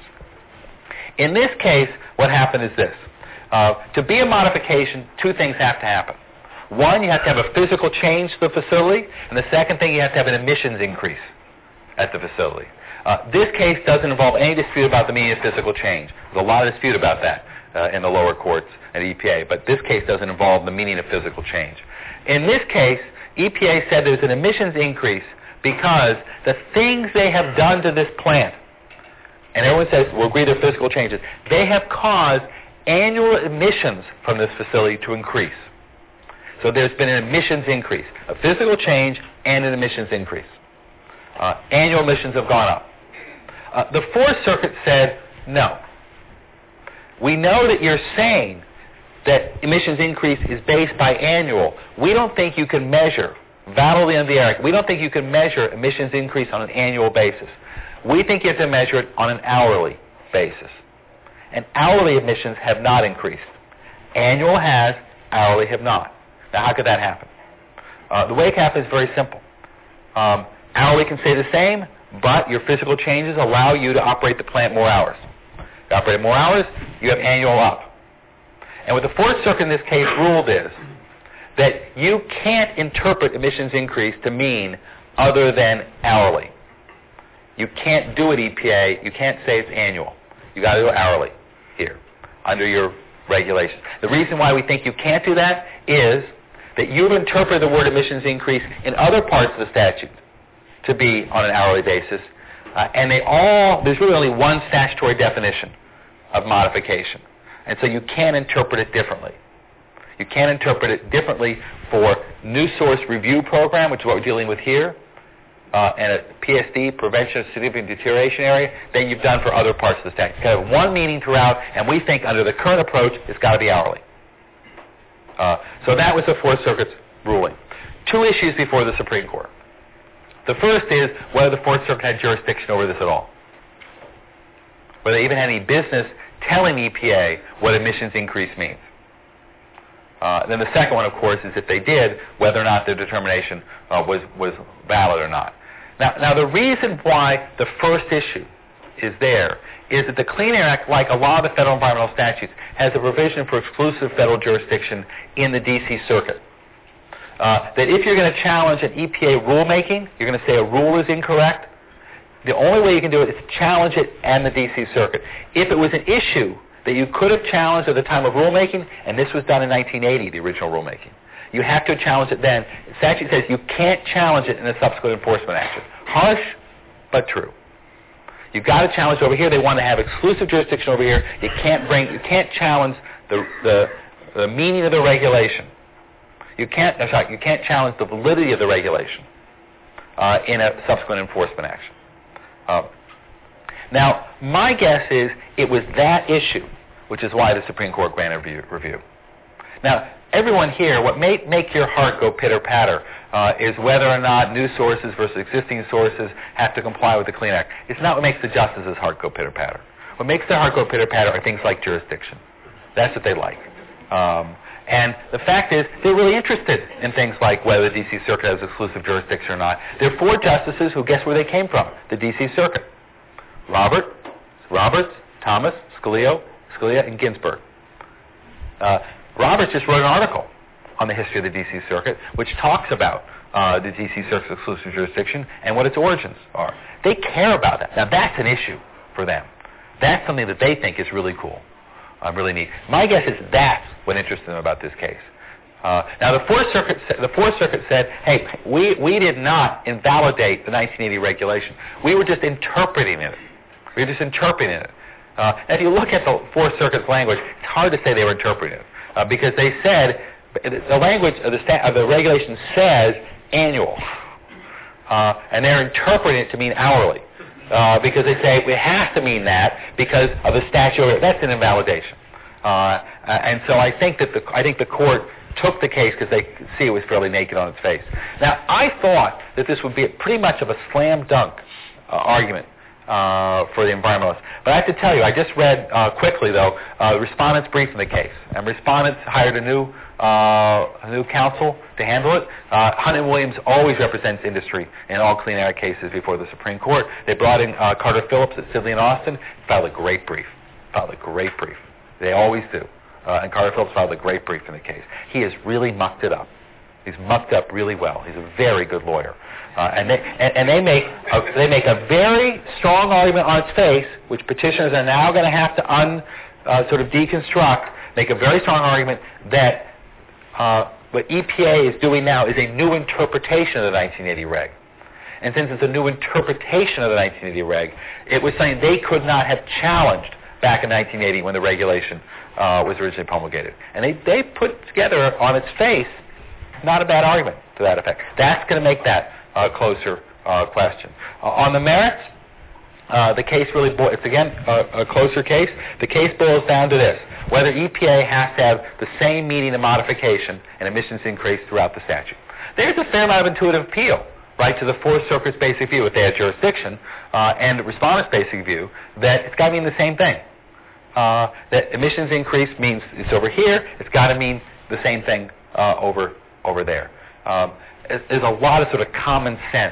B: In this case, what happened is this. Uh, to be a modification, two things have to happen. One, you have to have a physical change to the facility, and the second thing, you have to have an emissions increase at the facility. Uh, this case doesn't involve any dispute about the meaning of physical change. There's a lot of dispute about that uh, in the lower courts at E P A, but this case doesn't involve the meaning of physical change. In this case, E P A said there's an emissions increase because the things they have done to this plant, and everyone says, we'll agree they're physical changes, they have caused annual emissions from this facility to increase. So there's been an emissions increase, a physical change and an emissions increase. Uh, annual emissions have gone up. Uh, the Fourth Circuit said, no. We know that you're saying that emissions increase is based by annual. We don't think you can measure, validly under the Act, we don't think you can measure emissions increase on an annual basis. We think you have to measure it on an hourly basis. And hourly emissions have not increased. Annual has, hourly have not. Now, how could that happen? Uh, the way it happens is very simple. Um, hourly can stay the same, but your physical changes allow you to operate the plant more hours. You operate more hours, you have annual up. And what the Fourth Circuit in this case ruled is that you can't interpret emissions increase to mean other than hourly. You can't do it, E P A. You can't say it's annual. You got to do it hourly here under your regulations. The reason why we think you can't do that is that you've interpreted the word emissions increase in other parts of the statute to be on an hourly basis, uh, and they all, there's really only one statutory definition of modification, and so you can't interpret it differently. You can't interpret it differently for new source review program, which is what we're dealing with here, uh, and a P S D, prevention of significant deterioration area, than you've done for other parts of the statute. It's got to have one meaning throughout, and we think under the current approach, it's got to be hourly. Uh, so that was the Fourth Circuit's ruling. Two issues before the Supreme Court. The first is whether the Fourth Circuit had jurisdiction over this at all. Whether they even had any business telling E P A what emissions increase means. Uh, then the second one, of course, is if they did, whether or not their determination uh, was, was valid or not. Now, now, the reason why the first issue is there is that the Clean Air Act, like a lot of the federal environmental statutes, has a provision for exclusive federal jurisdiction in the D C Circuit. Uh, that if you're going to challenge an E P A rulemaking, you're going to say a rule is incorrect, the only way you can do it is to challenge it and the D C Circuit. If it was an issue that you could have challenged at the time of rulemaking, and this was done in nineteen eighty, the original rulemaking, you have to challenge it then. The statute says you can't challenge it in a subsequent enforcement action. Harsh, but true. You've got to challenge over here. They want to have exclusive jurisdiction over here. You can't bring, you can't challenge the the, the meaning of the regulation. You can't, no, sorry, you can't challenge the validity of the regulation uh, in a subsequent enforcement action. Uh, now, my guess is it was that issue, which is why the Supreme Court granted review. review. Now, everyone here, what may make your heart go pitter-patter uh, is whether or not new sources versus existing sources have to comply with the Clean Act. It's not what makes the justices' heart go pitter-patter. What makes their heart go pitter-patter are things like jurisdiction. That's what they like. Um, and the fact is, they're really interested in things like whether the D C Circuit has exclusive jurisdiction or not. There are four justices who, guess where they came from? The D C Circuit. Robert, Roberts, Thomas, Scalia, Scalia, and Ginsburg. Uh, Roberts just wrote an article on the history of the D C Circuit, which talks about uh, the D C Circuit's exclusive jurisdiction and what its origins are. They care about that. Now, that's an issue for them. That's something that they think is really cool, uh, really neat. My guess is that's what interested them about this case. Uh, now, the Fourth Circuit, the Fourth Circuit said, "Hey, we we did not invalidate the nineteen eighty regulation. We were just interpreting it. We were just interpreting it." Uh, if you look at the Fourth Circuit's language, it's hard to say they were interpreting it. Uh, because they said, the language of the, sta- of the regulation says annual. Uh, and they're interpreting it to mean hourly. Uh, because they say it has to mean that because of the statute. That's an invalidation. Uh, and so I think that the, I think the court took the case because they could see it was fairly naked on its face. Now, I thought that this would be pretty much of a slam dunk uh, argument. Uh, for the environmentalists. But I have to tell you, I just read uh, quickly, though, uh, the respondents' brief in the case. And respondents hired a new uh, a new counsel to handle it. Uh, Hunt and Williams always represents industry in all clean air cases before the Supreme Court. They brought in uh, Carter Phillips at Sidley and Austin, filed a great brief. Filed a great brief. They always do. Uh, and Carter Phillips filed a great brief in the case. He has really mucked it up. He's mucked up really well. He's a very good lawyer. Uh, and, they, and, and they make a, they make a very strong argument on its face, which petitioners are now going to have to un, uh, sort of deconstruct, make a very strong argument that uh, what E P A is doing now is a new interpretation of the nineteen eighty reg. And since it's a new interpretation of the nineteen eighty reg, it was something they could not have challenged back in nineteen eighty when the regulation uh, was originally promulgated. And they, they put together on its face not a bad argument to that effect. That's going to make that a closer uh, question. Uh, on the merits, uh, the case really, bo- it's again a, a closer case. The case boils down to this: whether E P A has to have the same meaning of modification and emissions increase throughout the statute. There's a fair amount of intuitive appeal, right, to the Fourth Circuit's basic view, if they had jurisdiction, uh, and the respondent's basic view, that it's got to mean the same thing. Uh, that emissions increase means it's over here, it's got to mean the same thing uh, over over there. Um, there's a lot of sort of common sense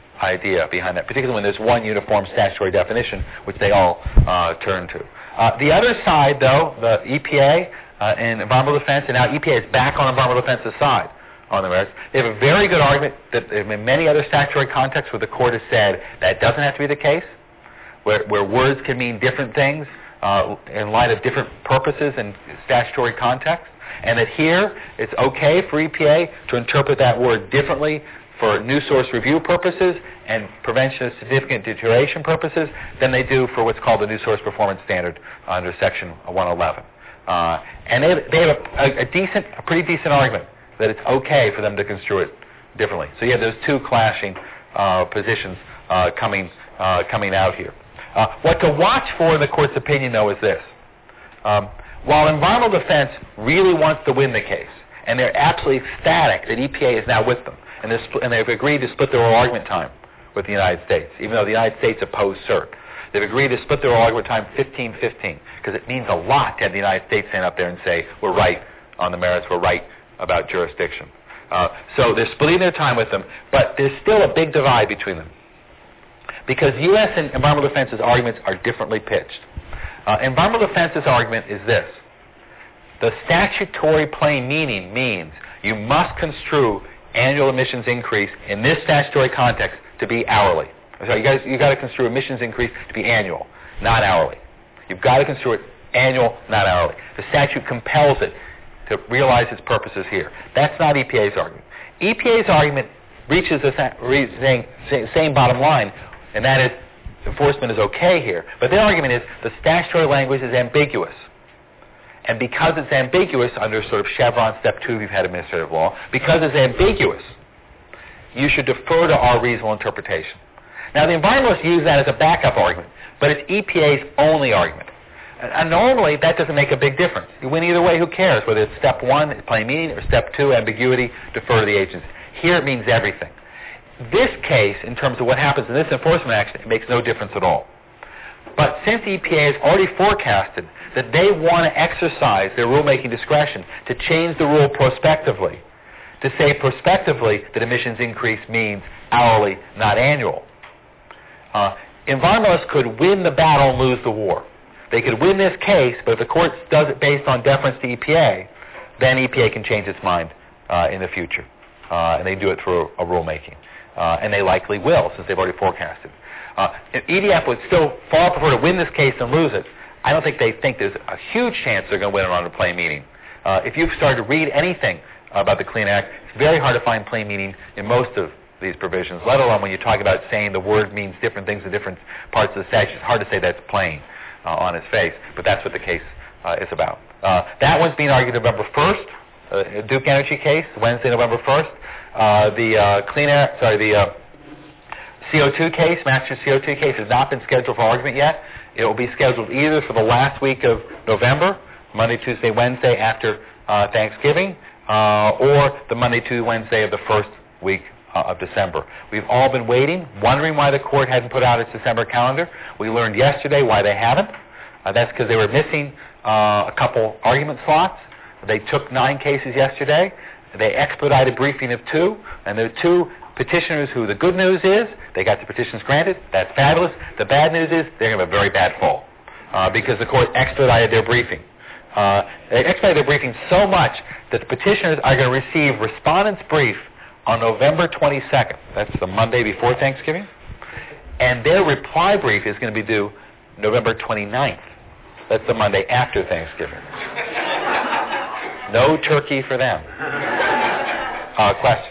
B: idea behind that, particularly when there's one uniform statutory definition, which they all uh, turn to. Uh, the other side, though, the E P A uh, and environmental defense, and now E P A is back on environmental defense's side on the merits. They have a very good argument that in many other statutory contexts where the court has said that doesn't have to be the case, where, where words can mean different things uh, in light of different purposes and statutory context. And that here, it's okay for E P A to interpret that word differently for new source review purposes and prevention of significant deterioration purposes than they do for what's called the new source performance standard under Section one eleven. Uh, and they have, they have a, a decent, a pretty decent argument that it's okay for them to construe it differently. So you have those two clashing uh, positions uh, coming uh, coming out here. Uh, what to watch for in the court's opinion, though, is this. Um, While environmental defense really wants to win the case, and they're absolutely ecstatic that E P A is now with them, and, spl- and they've agreed to split their oral argument time with the United States, even though the United States opposed cert. They've agreed to split their oral argument time fifteen fifteen, because it means a lot to have the United States stand up there and say, we're right on the merits, we're right about jurisdiction. Uh, so they're splitting their time with them, but there's still a big divide between them, because U S and environmental defense's arguments are differently pitched. Uh, environmental defense's argument is this: the statutory plain meaning means you must construe annual emissions increase in this statutory context to be hourly. So you guys, you got to construe emissions increase to be annual, not hourly. You've got to construe it annual, not hourly. The statute compels it to realize its purposes here. That's not E P A's argument. E P A's argument reaches the sa- re- same, same bottom line, and that is enforcement is okay here. But their argument is the statutory language is ambiguous. And because it's ambiguous under sort of Chevron step two if you've had administrative law, because it's ambiguous, you should defer to our reasonable interpretation. Now, the environmentalists use that as a backup argument, but it's E P A's only argument. And normally, that doesn't make a big difference. You win either way, who cares? Whether it's step one, plain meaning, or step two, ambiguity, defer to the agency. Here it means everything. This case, in terms of what happens in this enforcement action, it makes no difference at all. But since E P A has already forecasted that they want to exercise their rulemaking discretion to change the rule prospectively, to say prospectively that emissions increase means hourly, not annual, uh, environmentalists could win the battle and lose the war. They could win this case, but if the court does it based on deference to E P A, then E P A can change its mind uh, in the future. Uh, and they do it through a, a rulemaking. Uh, and they likely will, since they've already forecasted. Uh, E D F would still far prefer to win this case than lose it. I don't think they think there's a huge chance they're going to win it on a plain meaning. Uh, if you've started to read anything about the Clean Act, it's very hard to find plain meaning in most of these provisions, let alone when you talk about saying the word means different things in different parts of the statute. It's hard to say that's plain uh, on its face, but that's what the case uh, is about. Uh, that one's being argued November first, uh, Duke Energy case, Wednesday, November first. Uh, the uh, Clean Air, sorry, the uh, C O two case, Massachusetts C O two case, has not been scheduled for argument yet. It will be scheduled either for the last week of November, Monday, Tuesday, Wednesday after uh, Thanksgiving, uh, or the Monday, Tuesday, Wednesday of the first week uh, of December. We've all been waiting, wondering why the court hadn't put out its December calendar. We learned yesterday why they haven't. Uh, that's because they were missing uh, a couple argument slots. They took nine cases yesterday. They expedited briefing of two, and there are two petitioners who the good news is they got the petitions granted. That's fabulous. The bad news is they're going to have a very bad fall uh, because the court expedited their briefing. Uh, they expedited their briefing so much that the petitioners are going to receive respondents' brief on November twenty-second. That's the Monday before Thanksgiving. And their reply brief is going to be due November twenty-ninth. That's the Monday after Thanksgiving. No turkey for them. Uh, questions?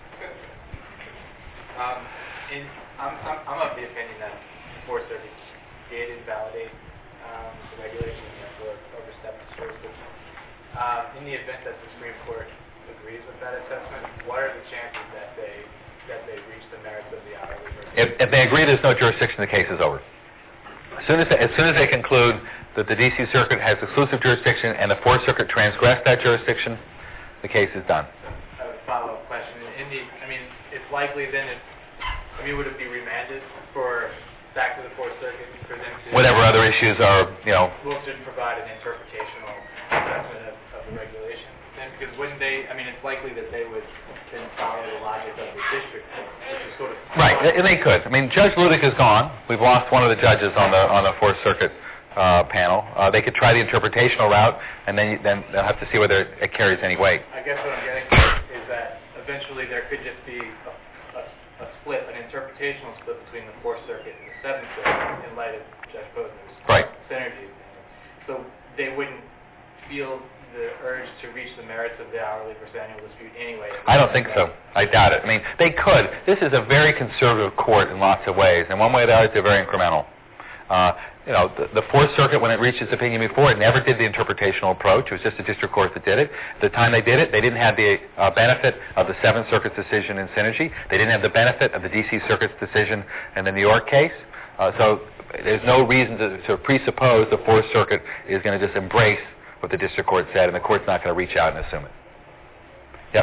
C: Um, in, I'm, I'm, I'm of the opinion that the Fourth Circuit did invalidate um, the regulation and therefore overstepped its jurisdiction. Uh, in the event that the Supreme Court agrees with that assessment, what are the chances that they that they reach the merits of the hourly versus?
B: If, if they agree there's no jurisdiction, the case is over. As soon as they, as soon as they conclude that the D C Circuit has exclusive jurisdiction and the Fourth Circuit transgressed that jurisdiction, the case is done.
C: A follow-up question. In the, I mean, it's likely then, it, I mean, would it be remanded for back to the Fourth Circuit for them to...
B: Whatever other issues are, you know...
C: Will to provide an interpretational assessment of, of the regulation? Then, because wouldn't they, I mean, it's likely that they would then follow the logic of the district court, which is sort of...
B: Right, and they could. I mean, Judge Ludick is gone. We've lost one of the judges on the on the Fourth Circuit uh, panel. Uh, they could try the interpretational route, and then you, then they'll have to see whether it carries any weight.
C: I guess what I'm getting at is that eventually there could just be a, a, a split, an interpretational split between the Fourth Circuit and the Seventh Circuit in light of Judge Posner's
B: right.
C: synergy. So they wouldn't feel the urge to reach the merits of the hourly versus annual dispute anyway.
B: I don't think so. I doubt it. I mean, they could. This is a very conservative court in lots of ways. In one way or the other, they're very incremental. Uh, you know, the, the Fourth Circuit, when it reached its opinion before, it never did the interpretational approach. It was just the district court that did it. At the time they did it, they didn't have the uh, benefit of the Seventh Circuit's decision in Synergy. They didn't have the benefit of the D C Circuit's decision in the New York case. Uh, so there's no reason to, to presuppose the Fourth Circuit is going to just embrace what the district court said, and the court's not going to reach out and assume it. Yep.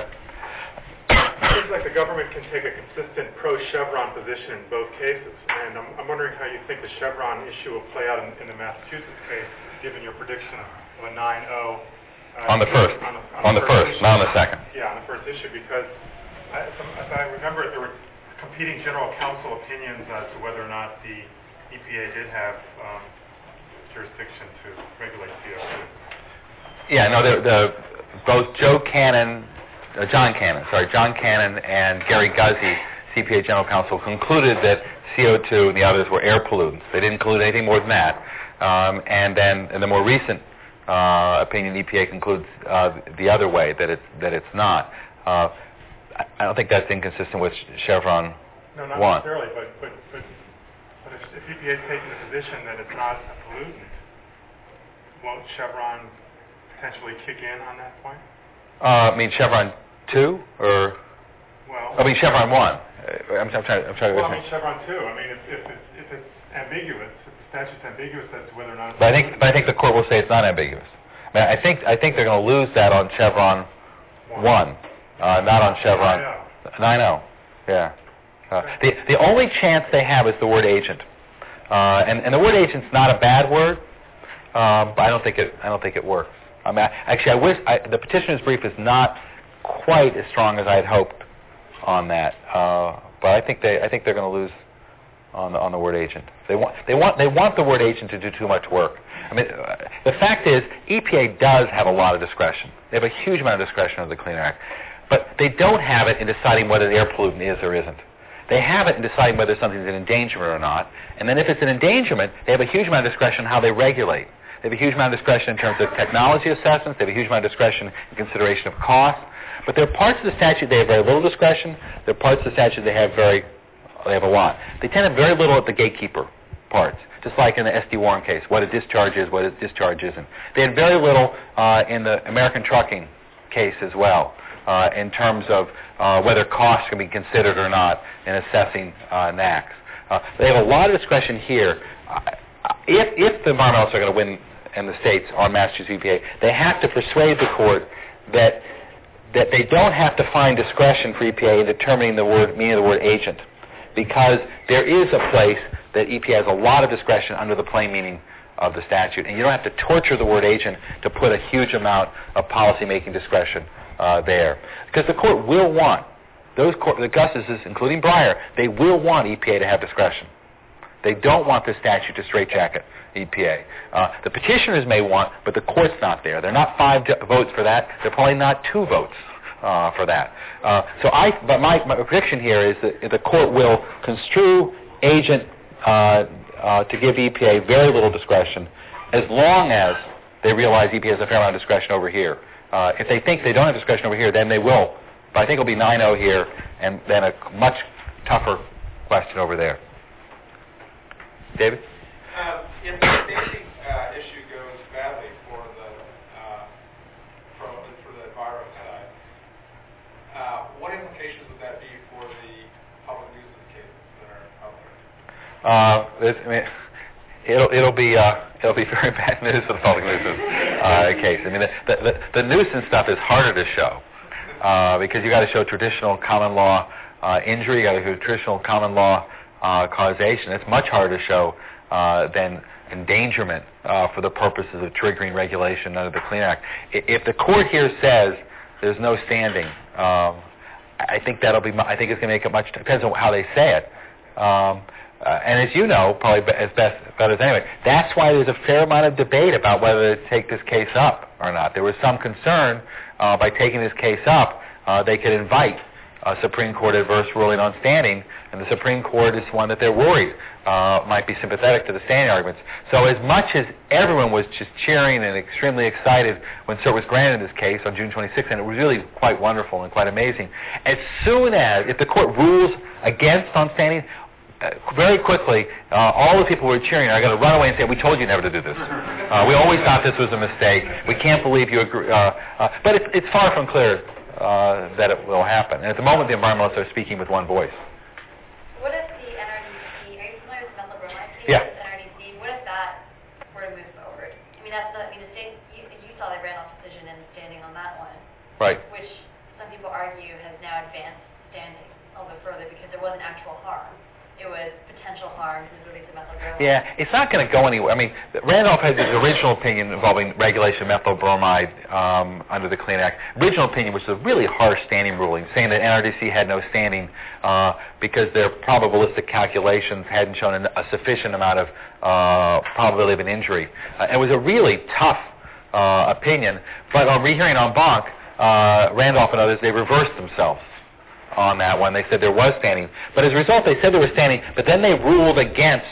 D: It seems like the government can take a consistent pro-Chevron position in both cases, and I'm, I'm wondering how you think the Chevron issue will play out in, in the Massachusetts case, given your prediction of a nine oh. Uh,
B: on the first.
D: On the, on
B: on the, the first,
D: first
B: not on the second.
D: Yeah, on the first issue, because I, if I remember it, there were competing general counsel opinions as to whether or not the E P A did have um, jurisdiction to regulate C O two.
B: Yeah, no, the, the, both Joe Cannon, uh, John Cannon, sorry, John Cannon and Gary Guzzi, C P A General Counsel, concluded that C O two and the others were air pollutants. They didn't include anything more than that. Um, and then in the more recent uh, opinion, E P A concludes uh, the other way, that it's, that it's not. Uh, I, I don't think that's inconsistent with Chevron
D: No, not
B: one.
D: necessarily, but, but, but But if, if E P A is taking the position that it's not a pollutant, won't Chevron potentially kick in on that point?
B: Uh, I mean Chevron two or?
D: Well,
B: I mean Chevron one. Uh, I'm, I'm trying. I'm trying to.
D: Well, I mean Chevron two. I mean, if, if it's if it's ambiguous, if the statute's ambiguous as to whether or not. It's
B: but I think, but I think the court will say it's not ambiguous. I mean, I think I think they're going to lose that on Chevron one, one uh, not on Chevron nine oh. Yeah. Uh, the the only chance they have is the word agent, uh, and and the word agent's not a bad word, uh, but I don't think it I don't think it works. I mean, I, actually, I wish I, the petitioner's brief is not quite as strong as I had hoped on that, uh, but I think they I think they're going to lose on the on the word agent. They want they want they want the word agent to do too much work. I mean, uh, the fact is, E P A does have a lot of discretion. They have a huge amount of discretion under the Clean Air Act, but they don't have it in deciding whether the air pollutant is or isn't. They have it in deciding whether something's an endangerment or not, and then if it's an endangerment, they have a huge amount of discretion in how they regulate. They have a huge amount of discretion in terms of technology assessments. They have a huge amount of discretion in consideration of cost. But there are parts of the statute they have very little discretion. There are parts of the statute they have very, they have a lot. They tend to have very little at the gatekeeper parts, just like in the S D Warren case, what a discharge is, what a discharge isn't. They had very little uh, in the American Trucking case as well, uh, in terms of uh, whether costs can be considered or not in assessing uh, N A Cs. Uh, they have a lot of discretion here. Uh, if, if the environmentalists are going to win in the states on Massachusetts E P A, they have to persuade the court that that they don't have to find discretion for E P A in determining the word meaning of the word agent, because there is a place that E P A has a lot of discretion under the plain meaning of the statute, and you don't have to torture the word agent to put a huge amount of policy-making discretion uh, there, because the court will want those court, the justices, including Breyer, they will want E P A to have discretion. They don't want the statute to straitjacket E P A. Uh, the petitioners may want, but the court's not there. They're not five votes for that. They're probably not two votes uh, for that. Uh, so I, but my, my prediction here is that the court will construe agent uh, uh, to give E P A very little discretion, as long as they realize E P A has a fair amount of discretion over here. Uh, if they think they don't have discretion over here, then they will. But I think it'll be nine oh here, and then a much tougher question over there. David?
E: Um, if the standing uh, issue goes badly for the uh, for, for the environment side, uh, what implications would that be for the public nuisance cases that are out there?
B: Uh, this, I mean, it'll it'll be uh, it'll be very bad news for the public nuisance uh, case. I mean, the, the the nuisance stuff is harder to show uh, because you got to show traditional common law uh, injury, you got to show traditional common law uh, causation. It's much harder to show Uh, than endangerment uh, for the purposes of triggering regulation under the Clean Air Act. I, if the court here says there's no standing, um, I think that'll be. I think it's going to make it much. Depends on how they say it. Um, uh, and as you know, probably as best better as anyway, that's why there's a fair amount of debate about whether to take this case up or not. There was some concern uh, by taking this case up, uh, they could invite a Supreme Court adverse ruling on standing, and the Supreme Court is one that they're worried uh, might be sympathetic to the standing arguments. So as much as everyone was just cheering and extremely excited when cert was granted in this case on June twenty-sixth, and it was really quite wonderful and quite amazing, as soon as, if the court rules against on standing, uh, very quickly, uh, all the people who were cheering are going to run away and say, we told you never to do this. Uh, we always thought this was a mistake. We can't believe you agree. Uh, uh, but it's, it's far from clear Uh, that it will happen. And at the moment, the environmentalists are speaking with one voice.
F: What if the N R D C, are you familiar with the methyl bromide case?
B: Yeah.
F: N R D C, what if that were to move forward? I mean, that's the, I mean, the state, you, you saw the Randolph decision and standing on that one.
B: Right.
F: Which some people argue has now advanced standing a little bit further because there wasn't actual harm. It was potential harm to the release of methyl bromide.
B: Yeah, it's not going to go anywhere. I mean, Randolph had his original opinion involving regulation of methyl bromide um, under the Clean Act. Original opinion, which was a really harsh standing ruling, saying that N R D C had no standing uh, because their probabilistic calculations hadn't shown a sufficient amount of uh, probability of an injury. Uh, it was a really tough uh, opinion, but on rehearing en banc, uh, Randolph and others, they reversed themselves on that one. They said there was standing. But as a result, they said there was standing, but then they ruled against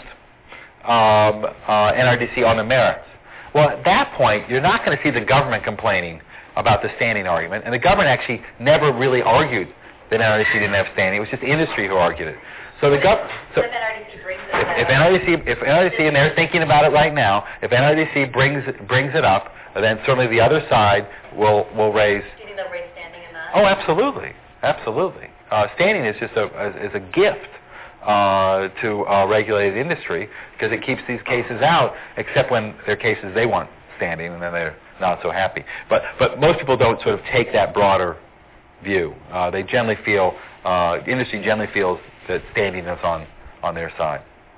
B: um, uh, N R D C on the merits. Well, at that point, you're not going to see the government complaining about the standing argument, and the government actually never really argued that N R D C didn't have standing. It was just industry who argued it. So the government... So,
F: what if N R D C brings it
B: if, if N R D C, if N R D C, and they're thinking about it right now, if N R D C brings it, brings it up, then certainly the other side will will raise.
F: Do you think they'll raise standing in that?
B: Oh, absolutely, absolutely. Uh, standing is just a is a gift uh, to uh, regulated industry because it keeps these cases out, except when they're cases they want standing, and then they're not so happy. But but most people don't sort of take that broader view. Uh, they generally feel uh, industry generally feels that standing is on on their side.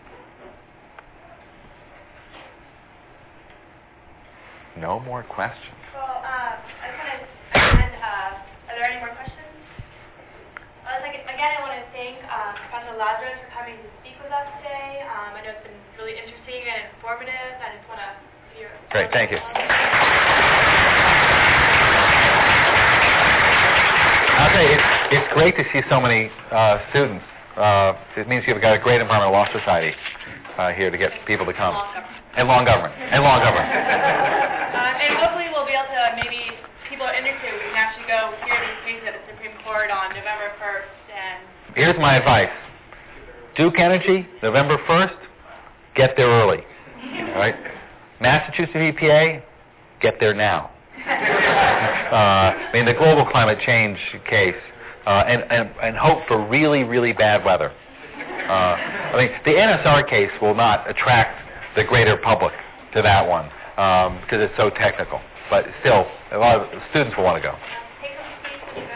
B: No more questions.
G: Well, um, I just want to again, uh, are there any more questions? Uh, like, again, I want to thank um, Professor Lazarus for coming to speak with us today. Um, I know it's been really interesting and informative. I just want to hear.
B: Great, thank you. I'll tell you, it's, it's great to see so many uh, students. Uh, it means you've got a great Environmental Law Society uh, here to get people to come. And long government. And long government.
G: Uh, and hopefully we'll be able to, maybe people are interested, we can actually go hear these cases at the Supreme Court on November first. And
B: here's my advice. Duke Energy, November first, get there early. All right? Massachusetts E P A, get there now. uh, I mean, the global climate change case, uh, and, and, and hope for really, really bad weather. Uh, I mean, the N S R case will not attract the greater public to that one um, because it's so technical. But still, a lot of students will want to go.